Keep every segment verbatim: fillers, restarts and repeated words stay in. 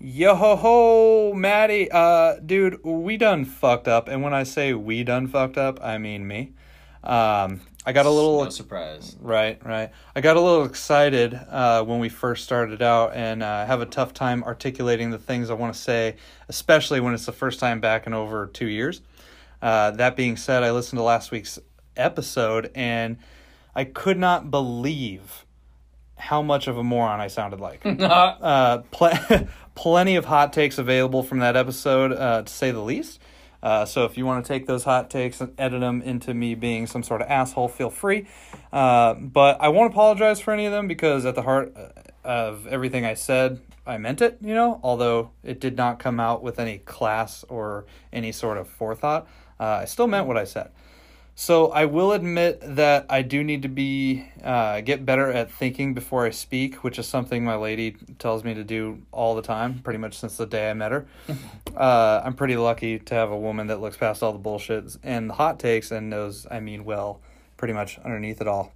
Yo ho ho, Maddie. Uh, dude, we done fucked up, and when I say we done fucked up, I mean me. Um, I got a little no surprise. Right, right. I got a little excited uh, when we first started out, and uh, have a tough time articulating the things I want to say, especially when it's the first time back in over two years. Uh, that being said, I listened to last week's episode, and I could not believe how much of a moron I sounded like. uh, pl- plenty of hot takes available from that episode, uh, to say the least. Uh, so if you want to take those hot takes and edit them into me being some sort of asshole, feel free. Uh, but I won't apologize for any of them because at the heart of everything I said, I meant it, you know, although it did not come out with any class or any sort of forethought. Uh, I still meant what I said. So I will admit that I do need to be uh, get better at thinking before I speak, which is something my lady tells me to do all the time, pretty much since the day I met her. uh, I'm pretty lucky to have a woman that looks past all the bullshit and the hot takes and knows I mean well pretty much underneath it all.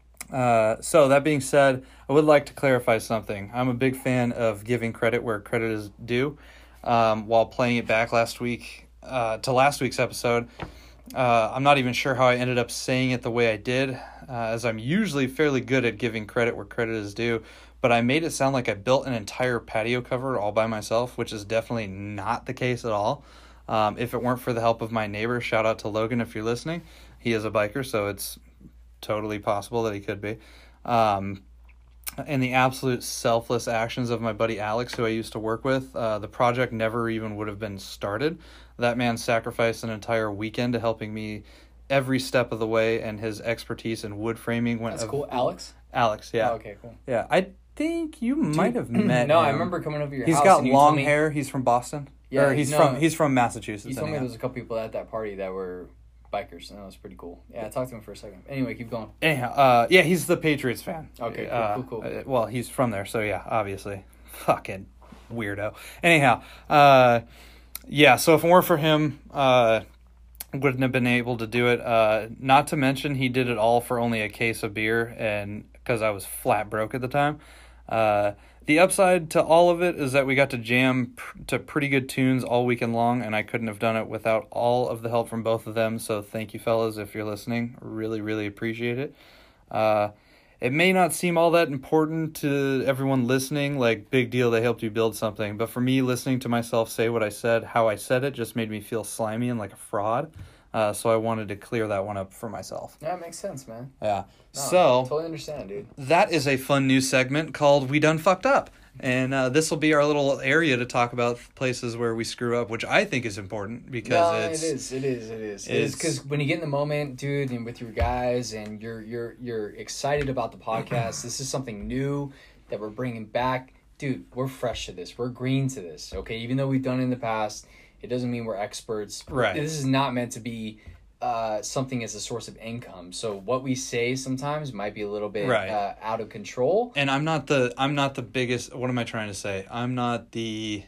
Uh, so that being said, I would like to clarify something. I'm a big fan of giving credit where credit is due. Um, while playing it back last week uh, to last week's episode, Uh, I'm not even sure how I ended up saying it the way I did, uh, as I'm usually fairly good at giving credit where credit is due, but I made it sound like I built an entire patio cover all by myself, which is definitely not the case at all. Um, if it weren't for the help of my neighbor, shout out to Logan if you're listening. He is a biker, so it's totally possible that he could be. Um, and the absolute selfless actions of my buddy Alex, who I used to work with, uh, the project never even would have been started. That man sacrificed an entire weekend to helping me every step of the way, and his expertise in wood framing went... That's of, cool. Alex? Alex, yeah. Oh, okay, cool. Yeah, I think you Dude, might have met No, him. I remember coming over to your He's house. got and you long told me, hair. He's from Boston. Yeah, or he's no, from he's from Massachusetts. You told anyhow. me there was a couple people at that party that were bikers, and that was pretty cool. Yeah, I talked to him for a second. Anyway, keep going. Anyhow, uh, yeah, he's the Patriots fan. Okay, cool, uh, cool, cool. Uh, well, he's from there, so yeah, obviously. Fucking weirdo. Anyhow, uh, yeah, so if it weren't for him, uh, wouldn't have been able to do it. Uh, not to mention, he did it all for only a case of beer, and because I was flat broke at the time. Uh, the upside to all of it is that we got to jam pr- to pretty good tunes all weekend long, and I couldn't have done it without all of the help from both of them. So thank you, fellas, if you're listening. Really, really appreciate it. Uh, it may not seem all that important to everyone listening, like big deal, they helped you build something. But for me, listening to myself say what I said, how I said it, just made me feel slimy and like a fraud. Uh, so I wanted to clear that one up for myself. Yeah, it makes sense, man. Yeah. No, so totally understand, dude. That is a fun new segment called We Done Fucked Up. And uh, this will be our little area to talk about places where we screw up, which I think is important because no, it's... it is, it is, it is. It is because when you get in the moment, dude, and with your guys, and you're you're you're excited about the podcast, this is something new that we're bringing back. Dude, we're fresh to this. We're green to this, okay? Even though we've done it in the past, it doesn't mean we're experts. Right. This is not meant to be uh, something as a source of income. So what we say sometimes might be a little bit right. uh, out of control. And I'm not the I'm not the biggest. What am I trying to say? I'm not the.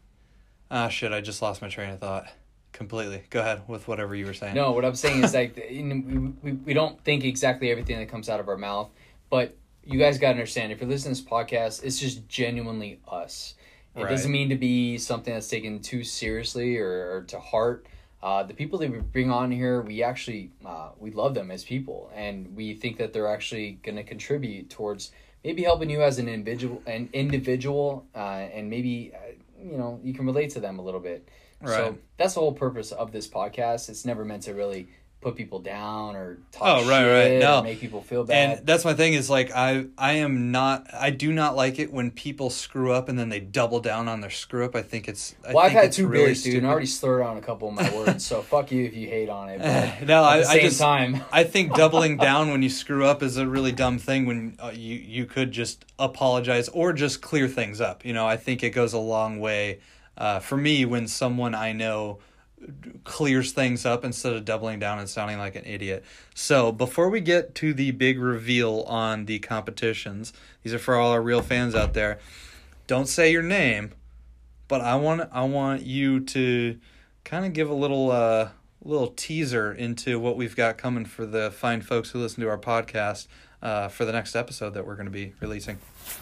Ah, shit! I just lost my train of thought completely. Go ahead with whatever you were saying. No, what I'm saying is like you know, we, we we don't think exactly everything that comes out of our mouth, but you guys got to understand if you're listening to this podcast, it's just genuinely us. It right. doesn't mean to be something that's taken too seriously or, or to heart. Uh, the people that we bring on here, we actually uh, we love them as people, and we think that they're actually going to contribute towards maybe helping you as an individual, an individual, uh, and maybe uh, you know you can relate to them a little bit. Right. So that's the whole purpose of this podcast. It's never meant to really put people down or talk oh, right, shit right. No. or make people feel bad. And that's my thing is like I I am not I do not like it when people screw up and then they double down on their screw up. I think it's I well, think I've had it's two really beers, dude, stupid. and I already slurred on a couple of my words. So fuck you if you hate on it. But no, at I, the same I just time, I think doubling down when you screw up is a really dumb thing. When uh, you you could just apologize or just clear things up. You know, I think it goes a long way uh, for me when someone I know clears things up instead of doubling down and sounding like an idiot. So before we get to the big reveal on the competitions, these are for all our real fans out there. Don't say your name, but I want I want you to kind of give a little uh, little teaser into what we've got coming for the fine folks who listen to our podcast. uh, for the next episode that we're going to be releasing.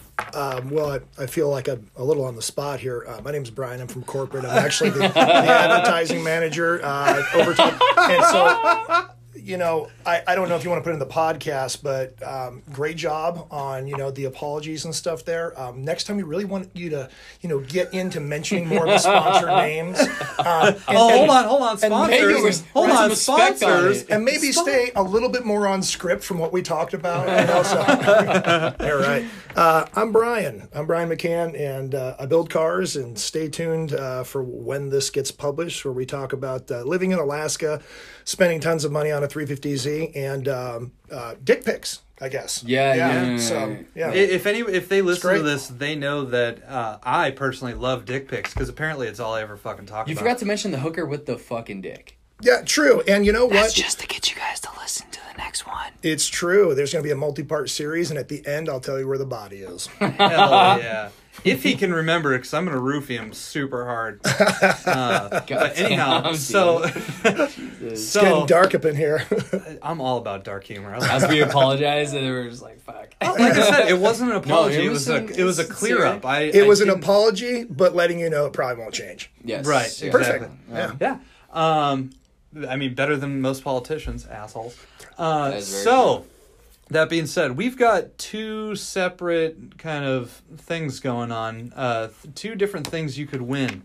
Um, well, I, I feel like I'm a little on the spot here. Uh, my name's Brian. I'm from corporate. I'm actually the, the advertising manager uh, over time. And so, you know, I, I don't know if you want to put it in the podcast, but um, great job on, you know, the apologies and stuff there. Um, next time we really want you to, you know, get into mentioning more of the sponsor names. Uh, and, oh, and, hold on, hold on, sponsors. maybe hold write on, some respect on sponsors. it. and maybe stay a little bit more on script from what we talked about. You know, so. All right. Uh, I'm Brian. I'm Brian McCann, and uh, I build cars. And stay tuned uh, for when this gets published, where we talk about uh, living in Alaska, spending tons of money on a three fifty Z, and um, uh, dick pics, I guess. Yeah, yeah, yeah, So, yeah. yeah. I- If any, if they listen to great. this, they know that uh, I personally love dick pics because apparently it's all I ever fucking talk You about. forgot to mention the hooker with the fucking dick. Yeah, true. And you know what? just to get you guys to listen to the next one. It's true. There's going to be a multi-part series, and at the end, I'll tell you where the body is. Hell yeah. If he can remember it, because I'm going to roofie him super hard. Uh, but anyhow, damn, so, It's so getting dark up in here. I'm all about dark humor. I like As we apologize, and they were just like, "Fuck." Like I said, it wasn't an apology. it it was was an- a it was a it's clear sincere. up. I It I was an didn't- apology, but letting you know it probably won't change. Yes, Right, exactly. Perfect. Yeah. Yeah. Yeah. Um, I mean, better than most politicians, assholes. Uh, That is very so, true. that being said, we've got two separate kind of things going on. Uh, th- two different things you could win.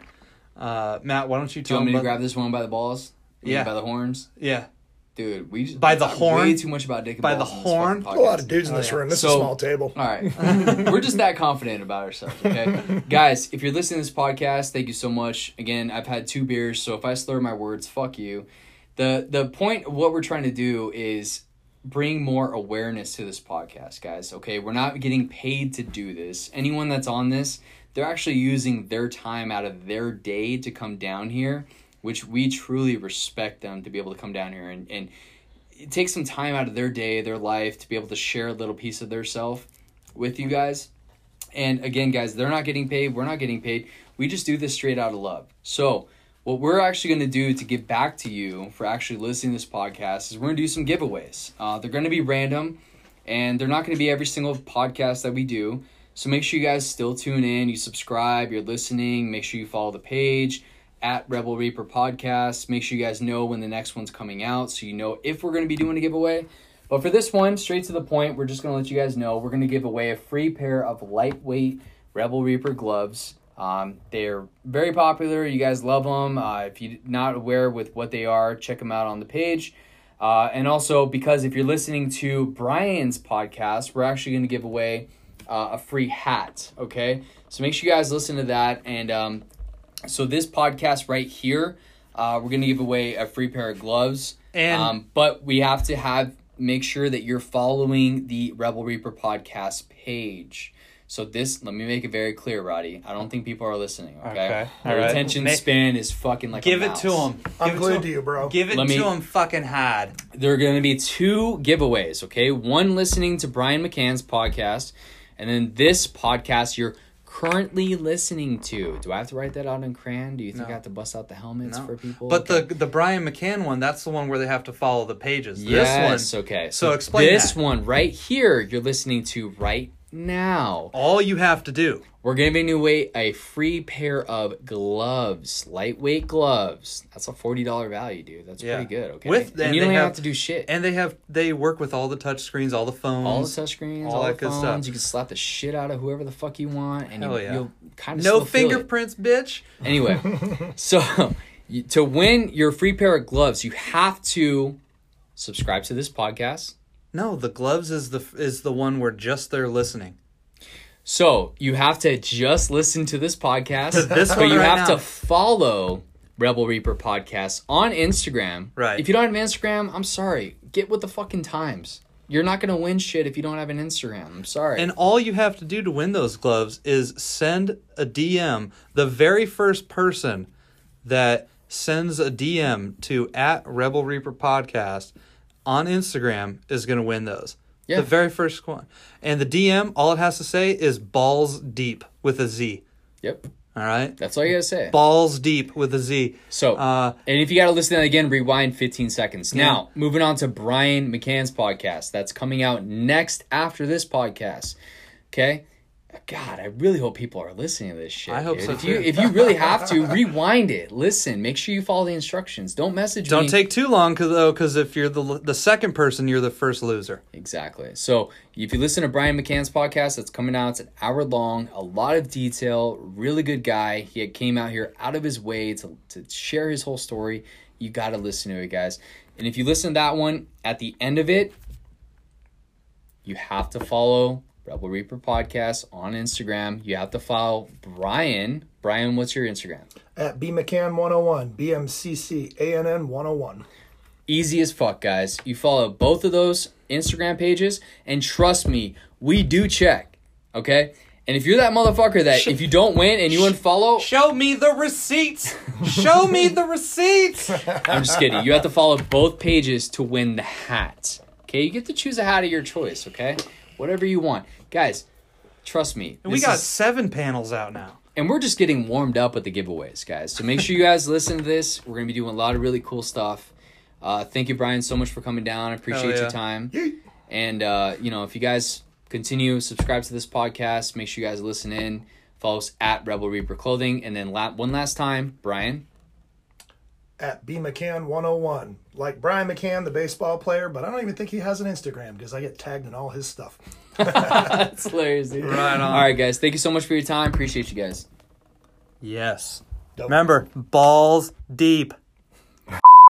Uh, Matt, why don't you Do you tell want me me to about... grab this one by the balls? You mean Yeah. By the horns? Yeah. Dude, we just By we the talk horn? way too much about dick and By the balls on this horn? fucking A lot of podcast. dudes in this Oh, yeah. room. This So- is a small table. All right. We're just that confident about ourselves, okay? Guys, if you're listening to this podcast, thank you so much. Again, I've had two beers, so if I slur my words, fuck you. The the point of what we're trying to do is bring more awareness to this podcast, guys, okay? We're not getting paid to do this. Anyone that's on this, they're actually using their time out of their day to come down here, which we truly respect them to be able to come down here and, and take some time out of their day, their life, to be able to share a little piece of their self with you guys. And again, guys, they're not getting paid. We're not getting paid. We just do this straight out of love. So what we're actually going to do to give back to you for actually listening to this podcast is we're going to do some giveaways. Uh, they're going to be random, and they're not going to be every single podcast that we do. So make sure you guys still tune in. You subscribe. You're listening. Make sure you follow the page at Rebel Reaper Podcast. Make sure you guys know when the next one's coming out so you know if we're going to be doing a giveaway. But for this one, straight to the point, we're just going to let you guys know we're going to give away a free pair of lightweight Rebel Reaper gloves. Um, they're very popular. You guys love them. Uh, if you're not aware with what they are, check them out on the page. Uh, and also, because if you're listening to Brian's podcast, we're actually going to give away uh, a free hat, okay? So make sure you guys listen to that. And um, so this podcast right here, uh, we're going to give away a free pair of gloves. And- um, but we have to have make sure that you're following the Rebel Reaper podcast page. So this, let me make it very clear, Roddy. I don't think people are listening, okay? Okay, Their all right. attention Ma- span is fucking like Give a it mouse. to him. I'm Give it glued him. to you, bro. Give it Let to me- him fucking hard. There are going to be two giveaways, okay? One listening to Brian McCann's podcast, and then this podcast you're currently listening to. Do I have to write that out in crayon? Do you think No. I have to bust out the helmets No. for people? But Okay. the the Brian McCann one, that's the one where they have to follow the pages. Yes, This one, okay. So explain This that. one right here you're listening to right now. all you have to do. We're giving away a free pair of gloves, lightweight gloves. That's a forty dollars value, dude. That's Yeah. pretty good, okay? With- and and you they don't even have- have to do shit. And they have they work with all the touch screens, all the phones. all the touchscreens, all all, that the good phones. stuff. You can slap the shit out of whoever the fuck you want, and Hell you, yeah. you'll kind of No still feel it. fingerprints, bitch. Anyway, so you, to win your free pair of gloves, you have to subscribe to this podcast. No, the gloves is the is the one where just they're listening. So you have to just listen to this podcast, This but one you right have now. to follow Rebel Reaper Podcast on Instagram. Right. If you don't have an Instagram, I'm sorry. Get with the fucking times. You're not going to win shit if you don't have an Instagram. I'm sorry. And all you have to do to win those gloves is send a D M. The very first person that sends a D M to at Rebel Reaper Podcast on Instagram is going to win those. Yeah. The very first one. And the D M, all it has to say is balls deep with a Z. Yep. All right? That's all you gotta say. Balls deep with a Z. So, Uh, and if you gotta listen to that again, rewind fifteen seconds. Now, moving on to Brian McCann's podcast. That's coming out next after this podcast. Okay? God, I really hope people are listening to this shit. I hope dude. so, if you too. if you really have to, rewind it. Listen, make sure you follow the instructions. Don't message Don't me. take too long, cause, though, because if you're the the second person, you're the first loser. Exactly. So if you listen to Brian McCann's podcast, that's coming out. It's an hour long, a lot of detail, really good guy. He came out here out of his way to, to share his whole story. You got to listen to it, guys. And if you listen to that one, at the end of it, you have to follow Rebel Reaper Podcast on Instagram. You have to follow Brian. Brian, what's your Instagram? At B McCann one oh one, B M C C A N N one oh one. Easy as fuck, guys. You follow both of those Instagram pages, and trust me, we do check, okay? And if you're that motherfucker that if you don't win and you unfollow, Show me the receipts. Show me the receipts. I'm just kidding. You have to follow both pages to win the hat. Okay, you get to choose a hat of your choice, okay? Whatever you want. Guys, trust me. We this got is- seven panels out now. And we're just getting warmed up with the giveaways, guys. So make sure you guys listen to this. We're going to be doing a lot of really cool stuff. Uh, thank you, Brian, so much for coming down. I appreciate yeah. your time. And, uh, you know, if you guys continue, subscribe to this podcast. Make sure you guys listen in. Follow us at Rebel Reaper Clothing. And then la- one last time, Brian. At B McCann one oh one. Like Brian McCann, the baseball player, but I don't even think he has an Instagram because I get tagged in all his stuff. That's hilarious, dude. Right on. All right, guys. Thank you so much for your time. Appreciate you guys. Yes. Dope. Remember, balls deep.